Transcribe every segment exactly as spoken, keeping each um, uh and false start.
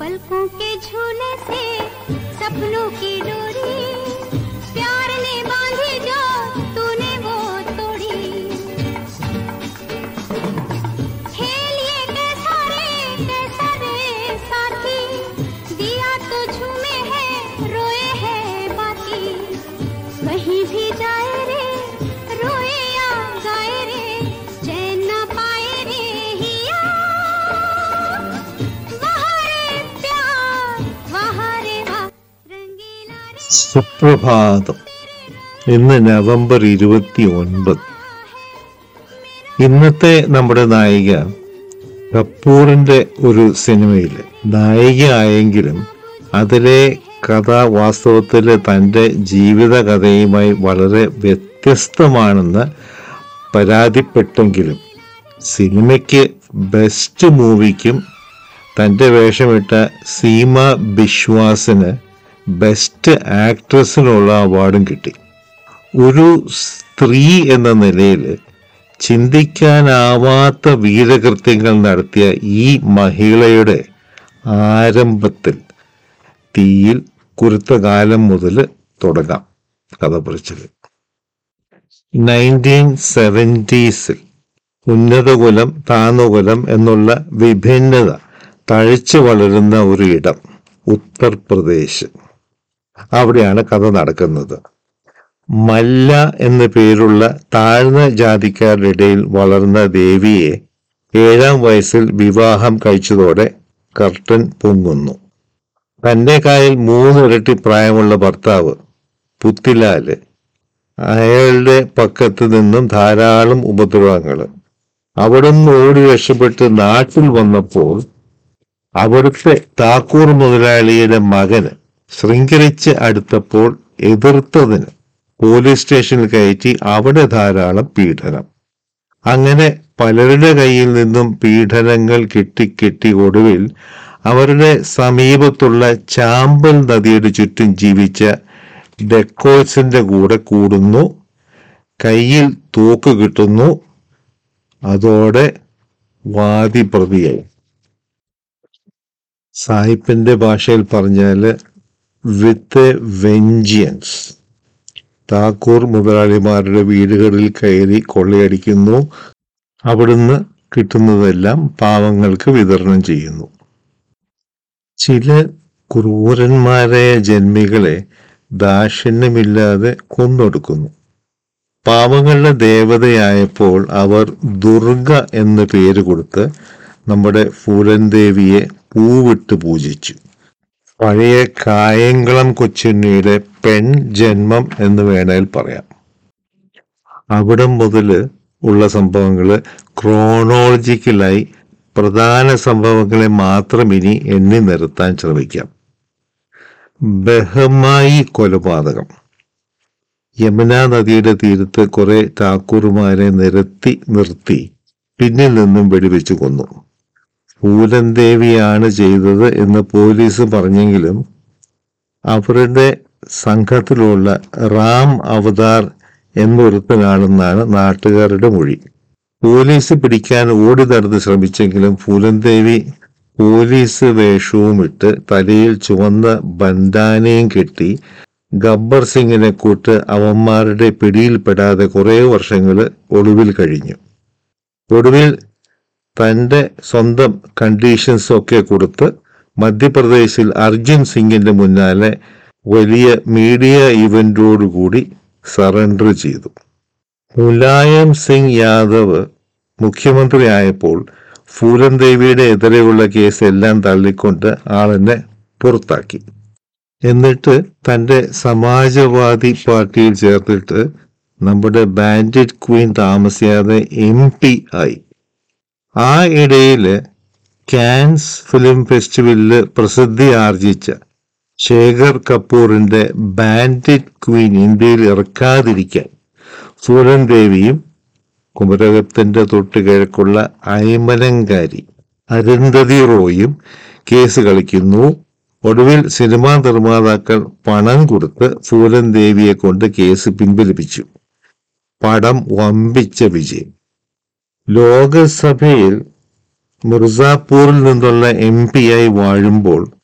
पलकों के झूले से सपनों की डोरी प्यार ने बांधी जो तूने वो तोड़ी। खेल ये कैसा रे कैसा रे साथी, दिया तो झूमे है रोए है बाकी। कहीं भी जाए रे रोए या गाए रे, चैन न पाए रे हिया। वहाँ रे प्यार वहाँ रे वाह रंगीला रे। സുപ്രഭാതം. ഇന്ന് നവംബർ ഇരുപത്തി ഒൻപത്. ഇന്നത്തെ നമ്മുടെ നായിക കപൂറിന്റെ ഒരു സിനിമയില് നായികയായെങ്കിലും അതിലെ കഥ വാസ്തവത്തിൽ തൻ്റെ ജീവിത കഥയുമായി വളരെ വ്യത്യസ്തമാണെന്ന് പരാതിപ്പെട്ടെങ്കിലും സിനിമയ്ക്ക് ബെസ്റ്റ് മൂവിക്കും തൻ്റെ വേഷമിട്ട സീമ ബിശ്വാസിന് ബെസ്റ്റ് ആക്ട്രസിനുള്ള അവാർഡും കിട്ടി. ഒരു സ്ത്രീ എന്ന നിലയിൽ ചിന്തിക്കാനാവാത്ത വീരകൃത്യങ്ങൾ നടത്തിയ ഈ മഹിളയുടെ ആരംഭത്തിൽ തീയിൽ കുരുത്ത കാലം മുതൽ തുടങ്ങാം കഥ പറച്ചിൽ. നയൻറ്റീൻ സെവൻറ്റീസിൽ ഉന്നതകുലം താഴ്ന്നകുലം എന്നുള്ള വിഭിന്നത തഴച്ചു വളരുന്ന ഒരു ഇടം ഉത്തർപ്രദേശ്. അവിടെയാണ് കഥ നടക്കുന്നത്. മല്ല എന്ന പേരുള്ള താഴ്ന്ന ജാതിക്കാരുടെ ഇടയിൽ വളർന്ന ദേവിയെ ഏഴാം വയസ്സിൽ വിവാഹം കഴിച്ചതോടെ കർട്ടൻ പൊങ്ങുന്നു. തന്നെക്കായിൽ മൂന്നിരട്ടി പ്രായമുള്ള ഭർത്താവ് പുത്തിലാല്, അയാളുടെ പക്കത്ത് നിന്നും ധാരാളം ഉപദ്രവങ്ങൾ. അവിടുന്ന് ഓടി രക്ഷപ്പെട്ട് നാട്ടിൽ വന്നപ്പോൾ അവിടുത്തെ താക്കൂർ മുതലാളിയുടെ മകന് ശൃംഖരിച്ച് അടുത്തപ്പോൾ എതിർത്തതിന് പോലീസ് സ്റ്റേഷനിൽ കയറ്റി അവിടെ ധാരാളം പീഡനം. അങ്ങനെ പലരുടെ കയ്യിൽ നിന്നും പീഡനങ്ങൾ കിട്ടിക്കെട്ടി ഒടുവിൽ അവരുടെ സമീപത്തുള്ള ചാമ്പൽ നദിയുടെ ചുറ്റും ജീവിച്ച ഡെക്കോൾസിന്റെ കൂടെ കൂടുന്നു. കയ്യിൽ തോക്ക് കിട്ടുന്നു. അതോടെ വാദി പ്രതിയായി. സാഹിബിന്റെ ഭാഷയിൽ പറഞ്ഞാല് വിത്ത് എ വെഞ്ചിയൻസ്. താക്കൂർ മുതലാളിമാരുടെ വീടുകളിൽ കയറി കൊള്ളയടിക്കുന്നു. അവിടുന്ന് കിട്ടുന്നതെല്ലാം പാവങ്ങൾക്ക് വിതരണം ചെയ്യുന്നു. ചില ക്രൂരന്മാരായ ജന്മികളെ ദാക്ഷിണ്യമില്ലാതെ കൊന്നൊടുക്കുന്നു. പാവങ്ങളുടെ ദേവതയായപ്പോൾ അവർ ദുർഗ എന്ന പേര് കൊടുത്ത് നമ്മുടെ ഫൂലൻ ദേവിയെ പൂവിട്ട് പൂജിച്ചു. പഴയ കായംകുളം കൊച്ചുണ്ണിയുടെ പെൺ ജന്മം എന്ന് വേണേൽ പറയാം. അവിടം മുതൽ ഉള്ള സംഭവങ്ങൾ ക്രോണോളജിക്കലായി പ്രധാന സംഭവങ്ങളെ മാത്രം ഇനി എണ്ണി നിരത്താൻ ശ്രമിക്കാം. ബഹമായി കൊലപാതകം. യമുനാ നദിയുടെ തീരത്ത് കുറെ ഠാക്കൂർമാരെ നിരത്തി നിർത്തി പിന്നിൽ നിന്നും വെടിവെച്ചു കൊന്നു. ഫൂലൻ ദേവിയാണ് ചെയ്തത് എന്ന് പോലീസ് പറഞ്ഞെങ്കിലും അവരുടെ സംഘത്തിലുള്ള റാം അവതാർ എന്നൊരുത്തനാണെന്നാണ് നാട്ടുകാരുടെ മൊഴി. പോലീസ് പിടിക്കാൻ ഓടി നടന്ന് ശ്രമിച്ചെങ്കിലും ഫൂലൻ ദേവി പോലീസ് വേഷവും ഇട്ട് തലയിൽ ചുവന്ന ബന്ധാനയും കെട്ടി ഗബ്ബർ സിംഗിനെ കൂട്ട് അവന്മാരുടെ പിടിയിൽപ്പെടാതെ കുറെ വർഷങ്ങൾ ഒളിവിൽ കഴിഞ്ഞു. ഒടുവിൽ തൻ്റെ സ്വന്തം കണ്ടീഷൻസ് ഒക്കെ കൊടുത്ത് മധ്യപ്രദേശിൽ അർജുൻ സിംഗിന്റെ മുന്നാലെ വലിയ മീഡിയ ഇവന്റോടുകൂടി സറണ്ടർ ചെയ്തു. മുലായം സിംഗ് യാദവ് മുഖ്യമന്ത്രിയായപ്പോൾ ഫൂലൻ ദേവിയുടെ എതിരെയുള്ള കേസ് എല്ലാം തള്ളിക്കൊണ്ട് ആളിനെ പുറത്താക്കി. എന്നിട്ട് തൻ്റെ സമാജവാദി പാർട്ടിയിൽ ചേർത്തിട്ട് നമ്മുടെ ബാൻഡിറ്റ് ക്വീൻ താമസിയാതെ എം പി ആയി. ആ ഇടയില് കാൻസ് ഫിലിം ഫെസ്റ്റിവലില് പ്രസിദ്ധി ആർജിച്ച ശേഖർ കപൂറിന്റെ ബാൻഡിറ്റ് ക്വീൻ ഇന്ത്യയിൽ ഇറക്കാതിരിക്കാൻ ഫൂലൻ ദേവിയും കുമരകത്തിന്റെ തൊട്ട് കിഴക്കുള്ള അയ്മലങ്കാരി അരുന്ധതി റോയും കേസ് കളിക്കുന്നു. ഒടുവിൽ സിനിമാ നിർമ്മാതാക്കൾ പണം കൊടുത്ത് ഫൂലൻ ദേവിയെ കൊണ്ട് കേസ് പിൻവലിപ്പിച്ചു. പടം വമ്പിച്ച വിജയം. ലോകസഭയിൽ മിർസാപൂരിൽ നിന്നുള്ള എം പി ആയി വാഴുമ്പോൾ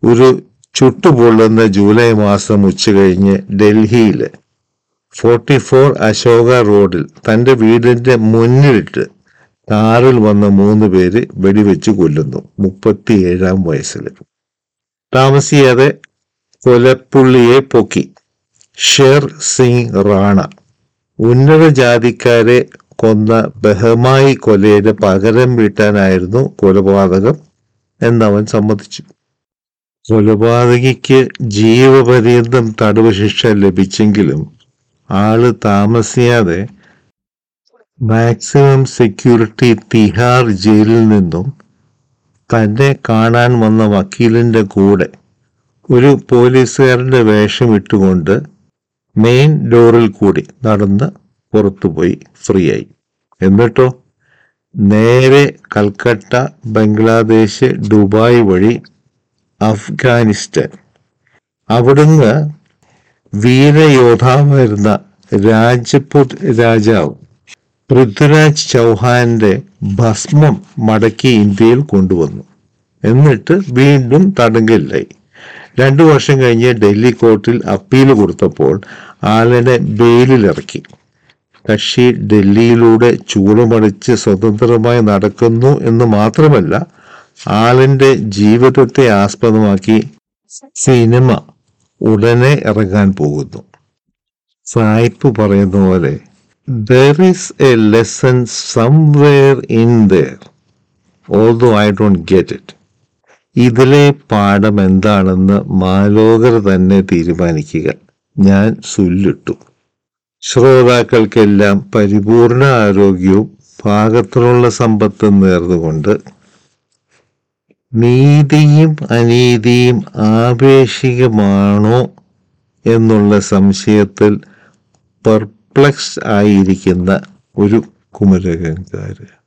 ഒരു ചുട്ടുപൊള്ളുന്ന ജൂലൈ മാസം ഉച്ച കഴിഞ്ഞ് ഡൽഹിയിൽ ഫോർട്ടി ഫോർ അശോക റോഡിൽ തൻ്റെ വീടിൻ്റെ മുന്നിലിട്ട് കാറിൽ വന്ന മൂന്ന് പേര് വെടിവെച്ച് കൊല്ലുന്നു മുപ്പത്തിയേഴാം വയസ്സിൽ. താമസിയാതെ കൊലപ്പുള്ളിയെ പൊക്കി. ഷേർ സിംഗ് റാണ ഉന്നത ജാതിക്കാരെ കൊന്ന ബഹമായി കൊലയുടെ പകരം വീട്ടാനായിരുന്നു കൊലപാതകം എന്നവൻ സമ്മതിച്ചു. കൊലപാതകിക്ക് ജീവപര്യന്തം തടവ് ശിക്ഷ ലഭിച്ചെങ്കിലും ആള് താമസിയാതെ മാക്സിമം സെക്യൂരിറ്റി തിഹാർ ജയിലിൽ നിന്നും തന്നെ കാണാൻ വന്ന വക്കീലിന്റെ കൂടെ ഒരു പോലീസുകാരന്റെ വേഷം ഇട്ടുകൊണ്ട് മെയിൻ ഡോറിൽ കൂടി നടന്ന് പുറത്തുപോയി ഫ്രീ ആയി. എന്നിട്ടോ നേരെ കൽക്കട്ട, ബംഗ്ലാദേശ്, ദുബായ് വഴി അഫ്ഗാനിസ്ഥാൻ. അവിടുന്ന് വീരയോദ്ധാവായിരുന്ന രാജ്പുത് രാജാവ് പൃഥ്വിരാജ് ചൗഹാന്റെ ഭസ്മം മടക്കി ഇന്ത്യയിൽ കൊണ്ടുവന്നു. എന്നിട്ട് വീണ്ടും തടങ്കലിലായി. രണ്ടു വർഷം കഴിഞ്ഞ് ഡൽഹി കോർട്ടിൽ അപ്പീൽ കൊടുത്തപ്പോൾ ആളിനെ ബെയിലിലിറക്കി. കക്ഷി ഡൽഹിയിലൂടെ ചൂടുമടിച്ച് സ്വതന്ത്രമായി നടക്കുന്നു എന്ന് മാത്രമല്ല, ആളിന്റെ ജീവിതത്തെ ആസ്പദമാക്കി സിനിമ ഉടനെ ഇറങ്ങാൻ പോകുന്നു. സായിപ്പ് പറയുന്ന പോലെ there is a lesson somewhere in there, although I don't get it. ഇതിലെ പാഠം എന്താണെന്ന് മാലോകർ തന്നെ തീരുമാനിക്കുക. ഞാൻ സുല്ലിട്ടു. ശ്രോതാക്കൾക്കെല്ലാം പരിപൂർണ ആരോഗ്യവും പാകത്തിനുള്ള സമ്പത്തും നേർന്നുകൊണ്ട് നീതിയും അനീതിയും ആപേക്ഷികമാണോ എന്നുള്ള സംശയത്തിൽ പെർപ്ലക്സ് ആയിരിക്കുന്ന ഒരു കുമരകൻകാര്.